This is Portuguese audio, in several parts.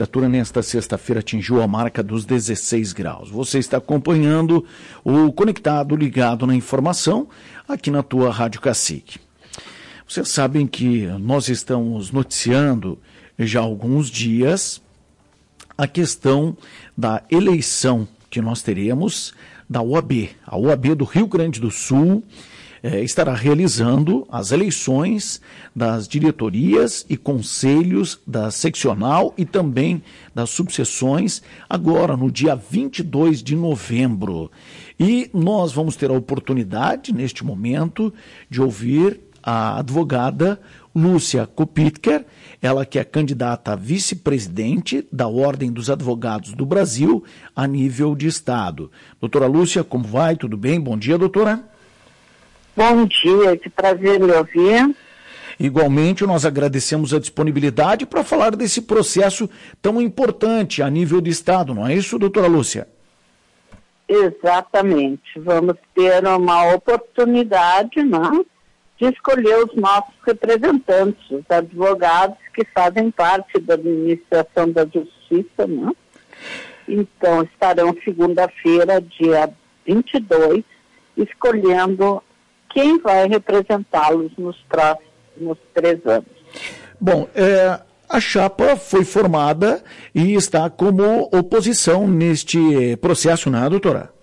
A temperatura nesta sexta-feira atingiu a marca dos 16 graus. Você está acompanhando o Conectado Ligado na Informação aqui na tua Rádio Cacique. Vocês sabem que nós estamos noticiando já há alguns dias a questão da eleição que nós teremos da UAB. A UAB do Rio Grande do Sul estará realizando as eleições das diretorias e conselhos da seccional e também das subseções agora no dia 22 de novembro. E nós vamos ter a oportunidade, neste momento, de ouvir a advogada Lúcia Kopitker, ela que é candidata a vice-presidente da Ordem dos Advogados do Brasil a nível de Estado. Doutora Lúcia, como vai? Tudo bem? Bom dia, doutora. Bom dia, que prazer me ouvir. Igualmente, nós agradecemos a disponibilidade para falar desse processo tão importante a nível de Estado, não é isso, doutora Lúcia? Exatamente. Vamos ter uma oportunidade, né, de escolher os nossos representantes, os advogados que fazem parte da administração da Justiça, né? Então, estarão segunda-feira, dia 22, escolhendo quem vai representá-los nos próximos 3 anos. Bom, a chapa foi formada e está como oposição neste processo, não é, doutora?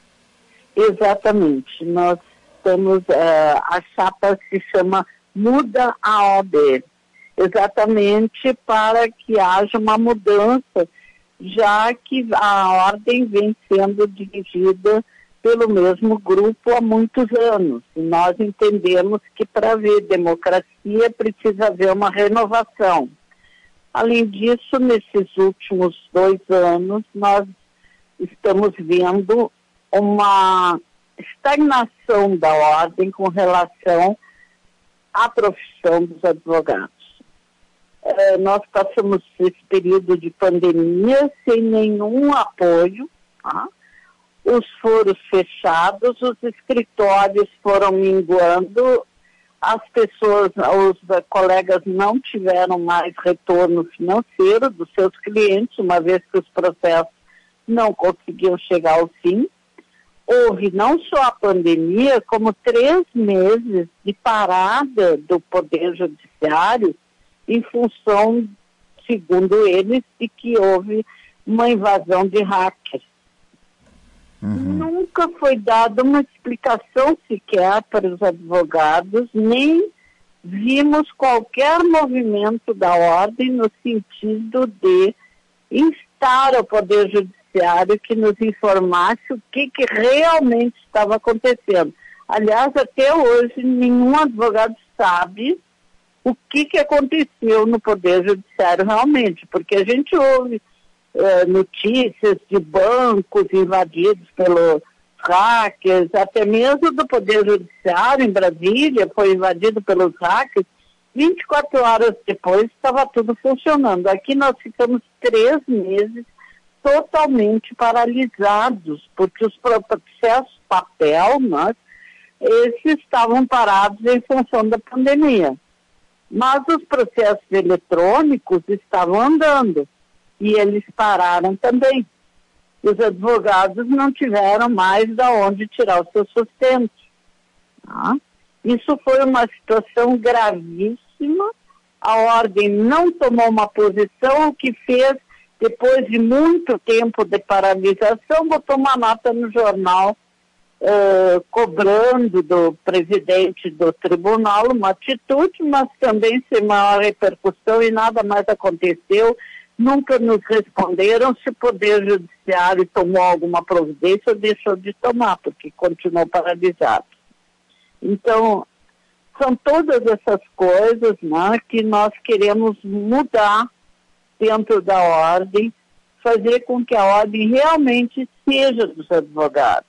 Exatamente. Nós temos, a chapa se chama Muda a OAB, exatamente para que haja uma mudança, já que a ordem vem sendo dirigida pelo mesmo grupo há muitos anos. E nós entendemos que para haver democracia precisa haver uma renovação. Além disso, nesses últimos 2 anos, nós estamos vendo uma estagnação da ordem com relação à profissão dos advogados. Nós passamos esse período de pandemia sem nenhum apoio, tá? Os foros fechados, os escritórios foram minguando, as pessoas, os colegas não tiveram mais retorno financeiro dos seus clientes, uma vez que os processos não conseguiam chegar ao fim. Houve não só a pandemia, como 3 meses de parada do Poder Judiciário em função, segundo eles, de que houve uma invasão de hackers. Nunca foi dada uma explicação sequer para os advogados, nem vimos qualquer movimento da ordem no sentido de instar ao Poder Judiciário que nos informasse o que realmente estava acontecendo. Aliás, até hoje, nenhum advogado sabe o que aconteceu no Poder Judiciário realmente, porque a gente ouve notícias de bancos invadidos pelos hackers, até mesmo do Poder Judiciário em Brasília foi invadido pelos hackers. 24 horas depois estava tudo funcionando. Aqui nós ficamos 3 meses totalmente paralisados, porque os processos papel, esses estavam parados em função da pandemia. Mas os processos eletrônicos estavam andando. E eles pararam também. Os advogados não tiveram mais de onde tirar o seu sustento. Tá? Isso foi uma situação gravíssima. A ordem não tomou uma posição, o que fez, depois de muito tempo de paralisação, botou uma nota no jornal cobrando do presidente do tribunal uma atitude, mas também sem maior repercussão e nada mais aconteceu. Nunca nos responderam se o Poder Judiciário tomou alguma providência ou deixou de tomar, porque continuou paralisado. Então, são todas essas coisas, que nós queremos mudar dentro da ordem, fazer com que a ordem realmente seja dos advogados.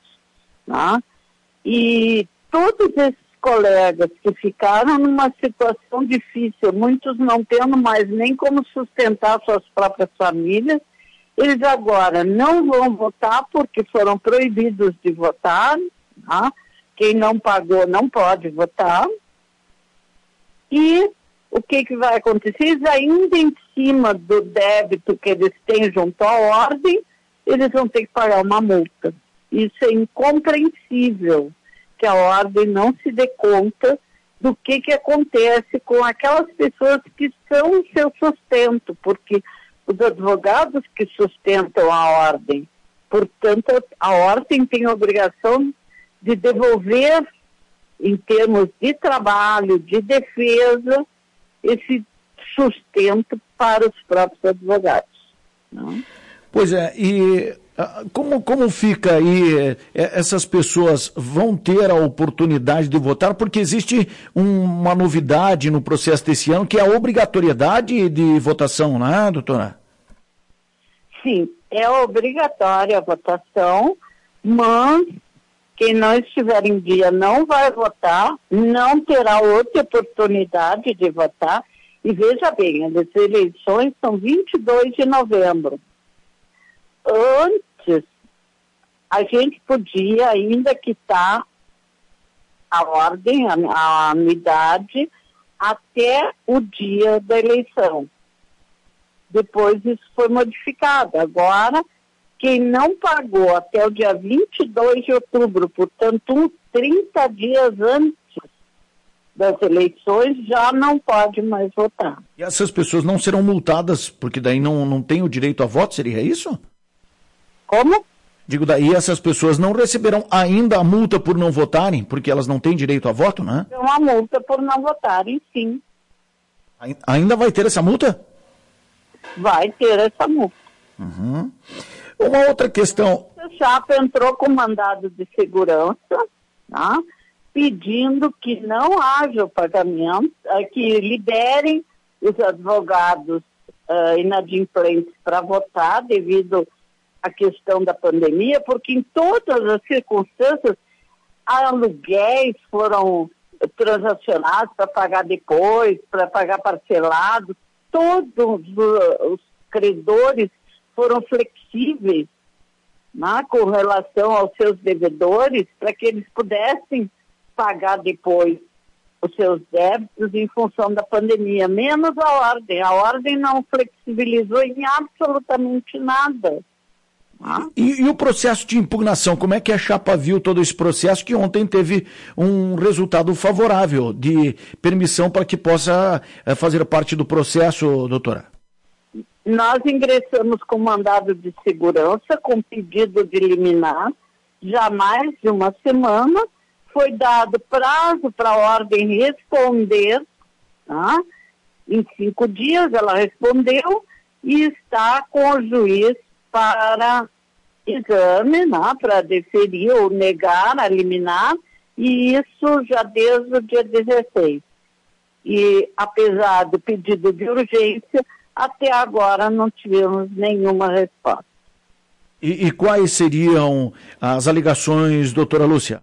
E todos esses colegas que ficaram numa situação difícil, muitos não tendo mais nem como sustentar suas próprias famílias, eles agora não vão votar porque foram proibidos de votar, Quem não pagou não pode votar, e o que vai acontecer? Eles ainda em cima do débito que eles têm junto à ordem, eles vão ter que pagar uma multa. Isso é incompreensível, que a ordem não se dê conta do que acontece com aquelas pessoas que são o seu sustento, porque os advogados que sustentam a ordem, portanto, a ordem tem a obrigação de devolver, em termos de trabalho, de defesa, esse sustento para os próprios advogados. Não? Pois é, e como fica aí, essas pessoas vão ter a oportunidade de votar, porque existe uma novidade no processo desse ano, que é a obrigatoriedade de votação, não é, doutora? Sim, é obrigatória a votação, mas quem não estiver em dia não vai votar, não terá outra oportunidade de votar. E veja bem, as eleições são 22 de novembro. Antes, a gente podia ainda quitar a ordem, a anuidade, até o dia da eleição. Depois isso foi modificado. Agora, quem não pagou até o dia 22 de outubro, portanto, 30 dias antes das eleições, já não pode mais votar. E essas pessoas não serão multadas, porque daí não têm o direito a voto, seria isso? Como? Digo, daí essas pessoas não receberão ainda a multa por não votarem, porque elas não têm direito a voto, né? É uma multa por não votarem, sim. Ainda vai ter essa multa? Vai ter essa multa. Uhum. Uma outra questão. O Chapa entrou com mandado de segurança, tá? Pedindo que não haja o pagamento, que liberem os advogados inadimplentes para votar devido à questão da pandemia, porque em todas as circunstâncias aluguéis foram transacionados para pagar depois, para pagar parcelado, todos os credores foram flexíveis, né, com relação aos seus devedores, para que eles pudessem pagar depois os seus débitos em função da pandemia, menos a ordem. A ordem não flexibilizou em absolutamente nada. E o processo de impugnação, como é que a Chapa viu todo esse processo, que ontem teve um resultado favorável de permissão para que possa fazer parte do processo, doutora? Nós ingressamos com mandado de segurança, com pedido de liminar, já mais de uma semana, foi dado prazo para a ordem responder, tá? Em 5 dias ela respondeu e está com o juiz para exame, né, para deferir ou negar a liminar, e isso já desde o dia 16. E apesar do pedido de urgência, até agora não tivemos nenhuma resposta. E quais seriam as alegações, doutora Lúcia?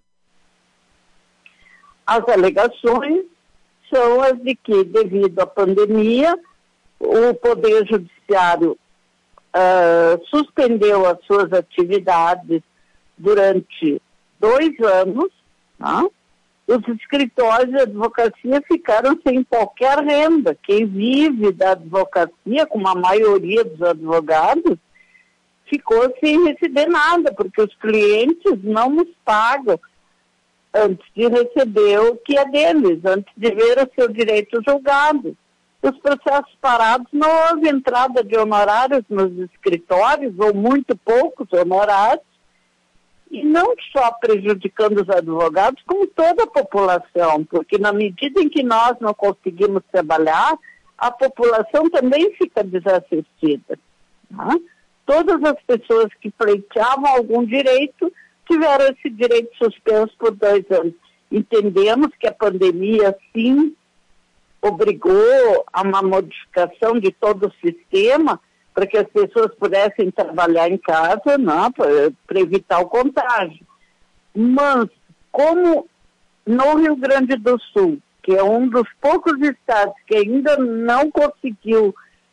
As alegações são as de que, devido à pandemia, o Poder Judiciário suspendeu as suas atividades durante 2 anos, tá? Os escritórios de advocacia ficaram sem qualquer renda. Quem vive da advocacia, como a maioria dos advogados, ficou sem receber nada, porque os clientes não nos pagam antes de receber o que é deles, antes de ver o seu direito julgado. Os processos parados, não houve entrada de honorários nos escritórios, ou muito poucos honorários, e não só prejudicando os advogados, como toda a população, porque na medida em que nós não conseguimos trabalhar, a população também fica desassistida. Tá? Todas as pessoas que pleiteavam algum direito tiveram esse direito suspenso por 2 anos. Entendemos que a pandemia, sim, obrigou a uma modificação de todo o sistema para que as pessoas pudessem trabalhar em casa, né, para evitar o contágio. Mas, como no Rio Grande do Sul, que é um dos poucos estados que ainda não conseguiu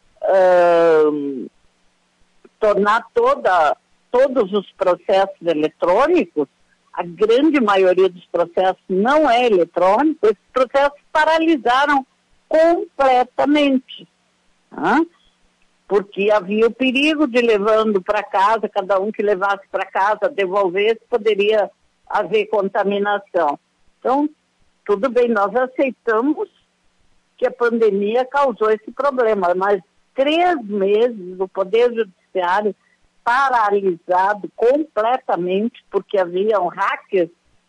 tornar todos os processos eletrônicos, a grande maioria dos processos não é eletrônico, esses processos paralisaram completamente. Porque havia o perigo de levando para casa, cada um que levasse para casa, devolvesse, poderia haver contaminação. Então, tudo bem, nós aceitamos que a pandemia causou esse problema, mas 3 meses o Poder Judiciário paralisado completamente, porque haviam hackers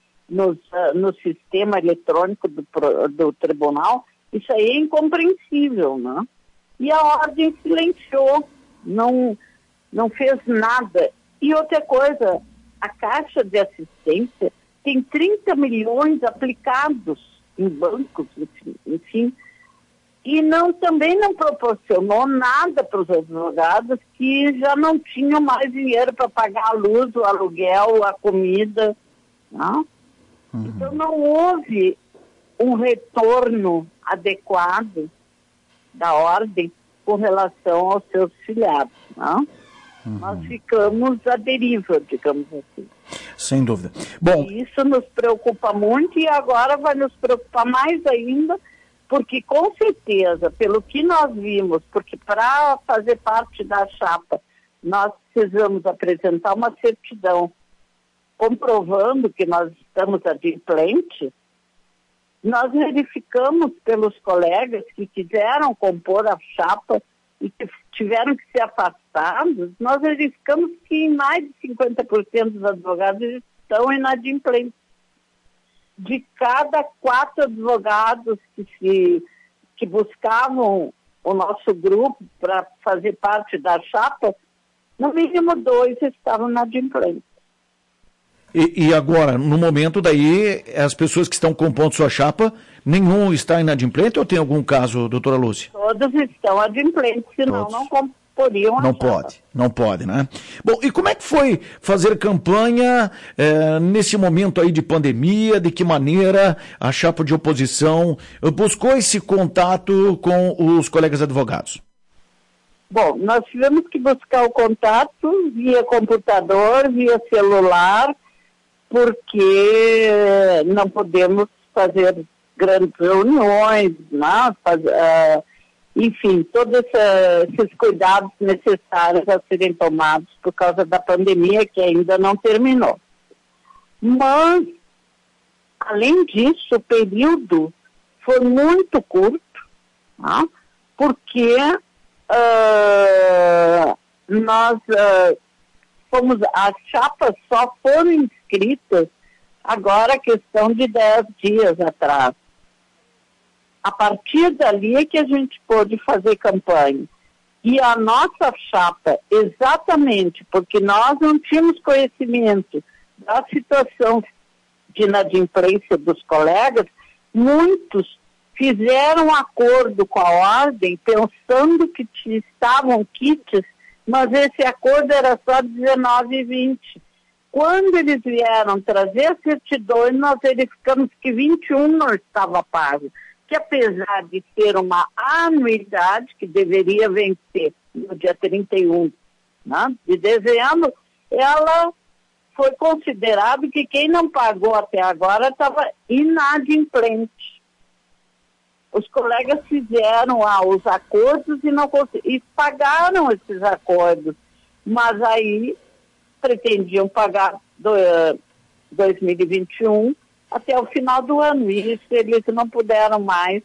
no sistema eletrônico do tribunal, isso aí é incompreensível, né? E a ordem silenciou, não fez nada. E outra coisa, a Caixa de Assistência tem 30 milhões aplicados em bancos, enfim, e também não proporcionou nada para os advogados que já não tinham mais dinheiro para pagar a luz, o aluguel, a comida. Não? Então não houve um retorno adequado da ordem com relação aos seus filiados. Não? Nós ficamos à deriva, digamos assim. Sem dúvida. Bom, e isso nos preocupa muito e agora vai nos preocupar mais ainda, porque com certeza, pelo que nós vimos, porque para fazer parte da chapa, nós precisamos apresentar uma certidão comprovando que nós estamos adimplentes. Nós verificamos pelos colegas que quiseram compor a chapa e que tiveram que ser afastados, nós verificamos que mais de 50% dos advogados estão inadimplentes. De cada 4 advogados que buscavam o nosso grupo para fazer parte da chapa, no mínimo 2 estavam inadimplentes. E agora, no momento daí, as pessoas que estão compondo sua chapa, nenhum está inadimplente ou tem algum caso, doutora Lúcia? Todos estão adimplentes, senão Todos. não comporiam a chapa. Não pode, né? Bom, e como é que foi fazer campanha nesse momento aí de pandemia? De que maneira a chapa de oposição buscou esse contato com os colegas advogados? Bom, nós tivemos que buscar o contato via computador, via celular, porque não podemos fazer grandes reuniões, né? Enfim, todos esses cuidados necessários a serem tomados por causa da pandemia que ainda não terminou. Mas, além disso, o período foi muito curto, né? Porque as chapas só foram inscritas agora a questão de 10 dias atrás. A partir dali é que a gente pôde fazer campanha. E a nossa chapa, exatamente porque nós não tínhamos conhecimento da situação de inadimplência dos colegas, muitos fizeram acordo com a ordem pensando que estavam kits, mas esse acordo era só 19 e 20. Quando eles vieram trazer a certidão, nós verificamos que 21 não estava pago, que apesar de ter uma anuidade que deveria vencer no dia 31, né, de dezembro, ela foi considerado que quem não pagou até agora estava inadimplente. Os colegas fizeram os acordos e pagaram esses acordos, mas aí pretendiam pagar 2021 até o final do ano. E isso eles não puderam mais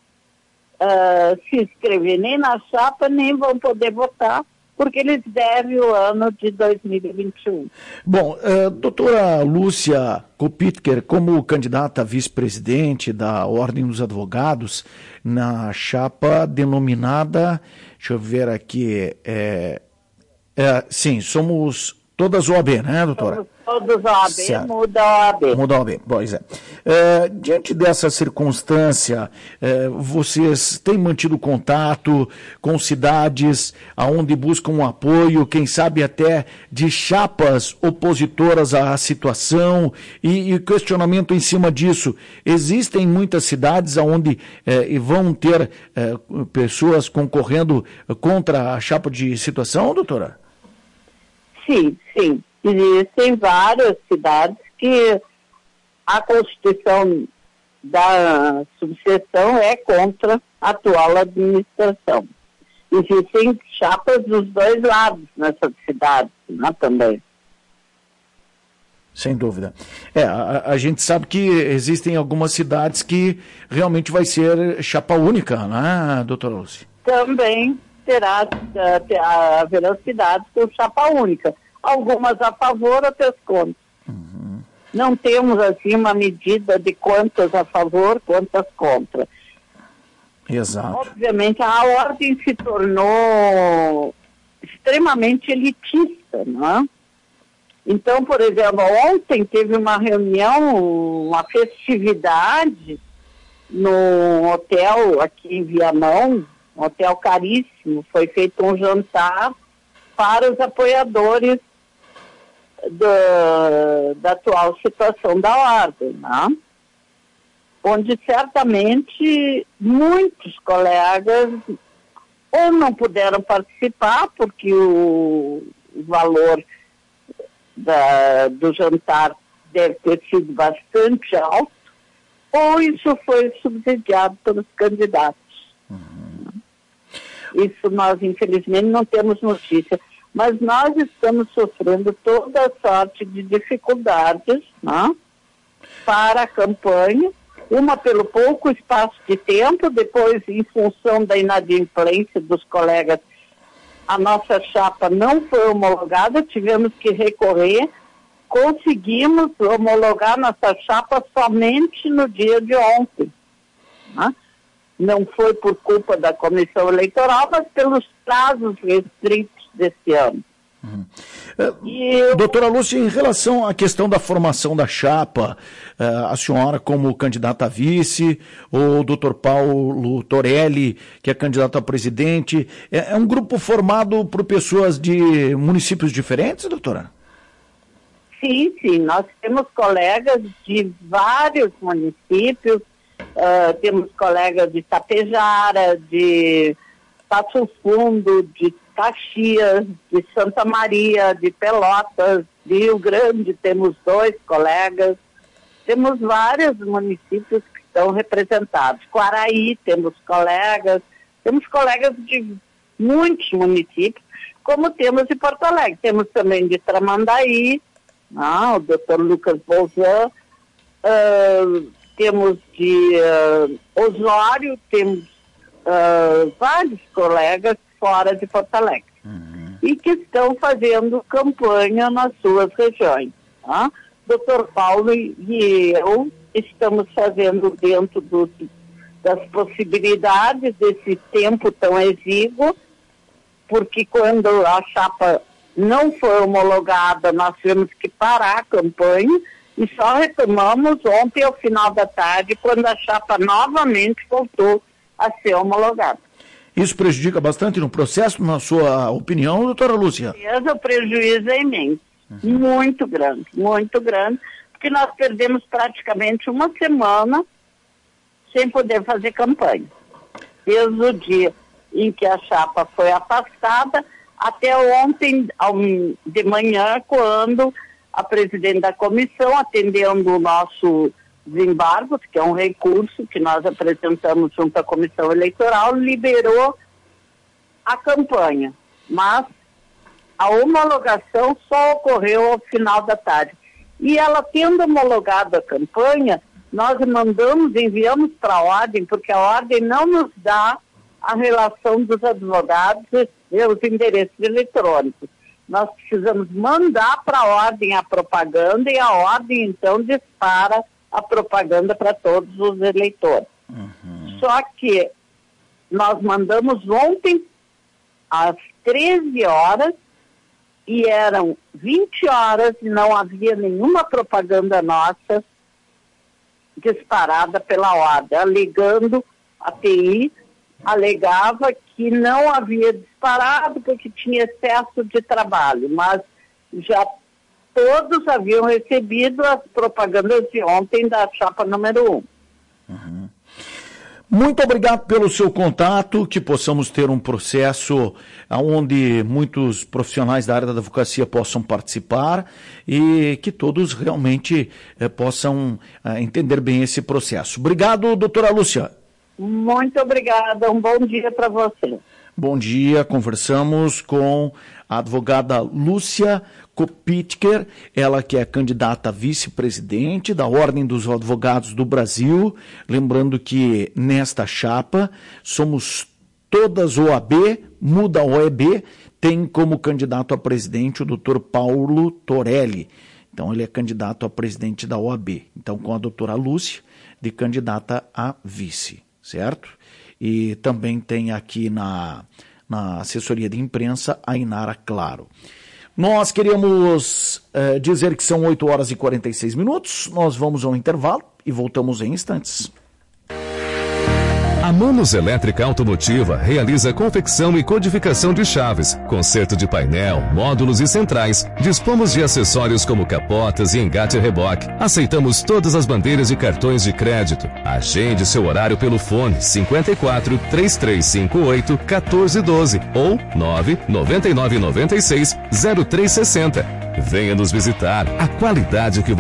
se inscrever nem na chapa, nem vão poder votar, porque eles devem o ano de 2021. Bom, doutora Lúcia Kopitker, como candidata a vice-presidente da Ordem dos Advogados, na chapa denominada, deixa eu ver aqui, sim, somos todas OAB, né, doutora? Somos todos OAB, certo. Muda a OAB. Muda a OAB, pois é. Diante dessa circunstância, vocês têm mantido contato com cidades onde buscam um apoio, quem sabe até de chapas opositoras à situação e questionamento em cima disso. Existem muitas cidades onde vão ter pessoas concorrendo contra a chapa de situação, doutora? Sim. Existem várias cidades que a Constituição da subseção é contra atual administração. Existem chapas dos dois lados nessa cidade, né, também. Sem dúvida. A gente sabe que existem algumas cidades que realmente vai ser chapa única, né, doutora Lúcia? Também haverá cidades com chapa única. Algumas a favor, outras contra. Não temos, assim, uma medida de quantas a favor, quantas contra. Exato. Obviamente, a ordem se tornou extremamente elitista, não é? Então, por exemplo, ontem teve uma reunião, uma festividade no hotel aqui em Viamão, um hotel caríssimo. Foi feito um jantar para os apoiadores da atual situação da ordem, né? Onde certamente muitos colegas ou não puderam participar porque o valor do jantar deve ter sido bastante alto, ou isso foi subsidiado pelos candidatos. Isso nós, infelizmente, não temos notícia. Mas nós estamos sofrendo toda sorte de dificuldades, né, para a campanha, uma pelo pouco espaço de tempo, depois em função da inadimplência dos colegas, a nossa chapa não foi homologada, tivemos que recorrer, conseguimos homologar nossa chapa somente no dia de ontem, né? Não foi por culpa da comissão eleitoral, mas pelos prazos restritos desse ano. Doutora Lúcia, em relação à questão da formação da chapa, a senhora como candidata a vice, o doutor Paulo Torelli, que é candidato a presidente, é um grupo formado por pessoas de municípios diferentes, doutora? Sim, nós temos colegas de vários municípios, temos colegas de Tapejara, de Passo Fundo, de Caxias, de Santa Maria, de Pelotas, de Rio Grande, temos 2 colegas, temos vários municípios que estão representados. Quaraí, temos colegas de muitos municípios, como temos em Porto Alegre. Temos também de Tramandaí, o doutor Lucas Bolzan, temos de Osório, temos vários colegas fora de Porto Alegre, e que estão fazendo campanha nas suas regiões. Tá? Dr. Paulo e eu estamos fazendo dentro das possibilidades desse tempo tão exíguo, porque quando a chapa não foi homologada, nós tivemos que parar a campanha e só retomamos ontem ao final da tarde, quando a chapa novamente voltou a ser homologada. Isso prejudica bastante no processo, na sua opinião, doutora Lúcia? O prejuízo é imenso, muito grande, porque nós perdemos praticamente uma semana sem poder fazer campanha. Desde o dia em que a chapa foi afastada até ontem de manhã, quando a presidente da comissão, atendendo o nosso desembargo, que é um recurso que nós apresentamos junto à comissão eleitoral, liberou a campanha, mas a homologação só ocorreu ao final da tarde. E ela tendo homologado a campanha, nós enviamos para a ordem, porque a ordem não nos dá a relação dos advogados e os endereços eletrônicos. Nós precisamos mandar para a ordem a propaganda e a ordem, então, dispara a propaganda para todos os eleitores. Só que nós mandamos ontem às 13 horas e eram 20 horas e não havia nenhuma propaganda nossa disparada pela ordem, alegando, a TI alegava que não havia disparado porque tinha excesso de trabalho, mas já todos haviam recebido as propagandas de ontem da chapa número 1. Muito obrigado pelo seu contato, que possamos ter um processo onde muitos profissionais da área da advocacia possam participar e que todos realmente possam entender bem esse processo. Obrigado, doutora Lúcia. Muito obrigada, um bom dia para você. Bom dia, conversamos com a advogada Lúcia Kopitker, ela que é candidata a vice-presidente da Ordem dos Advogados do Brasil. Lembrando que nesta chapa somos todas OAB, muda OEB, tem como candidato a presidente o doutor Paulo Torelli. Então ele é candidato a presidente da OAB. Então com a doutora Lúcia de candidata a vice, certo? E também tem aqui na assessoria de imprensa a Inara Claro. Nós queríamos dizer que são 8 horas e 46 minutos. Nós vamos ao intervalo e voltamos em instantes. A Manos Elétrica Automotiva realiza confecção e codificação de chaves, conserto de painel, módulos e centrais. Dispomos de acessórios como capotas e engate reboque. Aceitamos todas as bandeiras e cartões de crédito. Agende seu horário pelo fone 54 3358 1412 ou 99996 0360. Venha nos visitar. A qualidade que